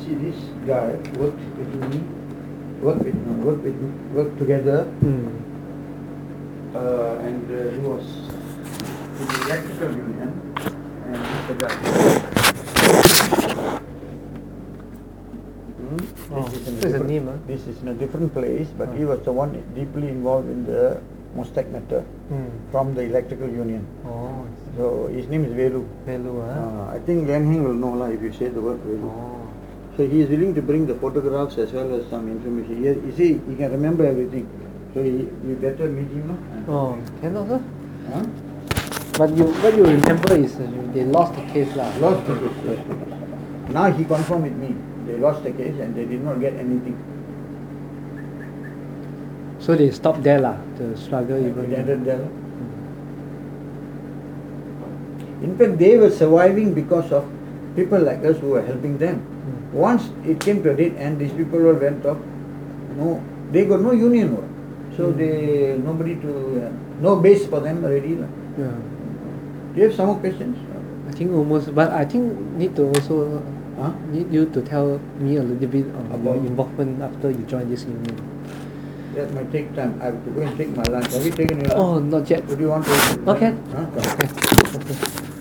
see, this guy worked with me, worked together, and he was in the electrical union, and he's the guy. This is in a different place, but he was the one deeply involved in the Mostek matter from the electrical union. Oh. So his name is Velu. Velu, I think Len Heng will know if you say the word Velu. Oh. So he is willing to bring the photographs as well as some information. You see, he can remember everything. So we better meet him, no? Oh, can also. Huh? But what you remember is they lost the case lah. Lost the case, yes. Now he confirmed with me. They lost the case and they did not get anything. So they stopped there lah, the struggle even. They ended there. In fact, they were surviving because of people like us who were helping them. Once it came to a dead end, these people all went off. No, they got no union work. So they nobody to no base for them already. Yeah. Do you have some more questions? I think almost, but I think need to also need you to tell me a little bit of your involvement after you join this union. That might take time. I have to go and take my lunch. Have you taken your lunch? Oh, not yet. Would you want to? Okay. Huh? Okay.